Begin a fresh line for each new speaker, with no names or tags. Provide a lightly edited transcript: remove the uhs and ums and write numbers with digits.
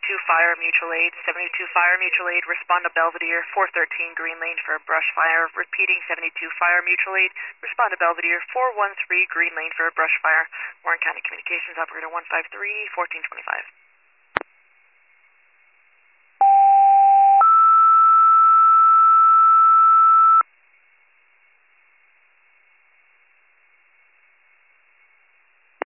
Fire Mutual Aid, 72 Fire Mutual Aid, respond to Belvedere, 413 Green Lane for a brush fire. Repeating, 72 Fire Mutual Aid, respond to Belvedere, 413 Green Lane for a brush fire. Warren County Communications Operator 153, 1425.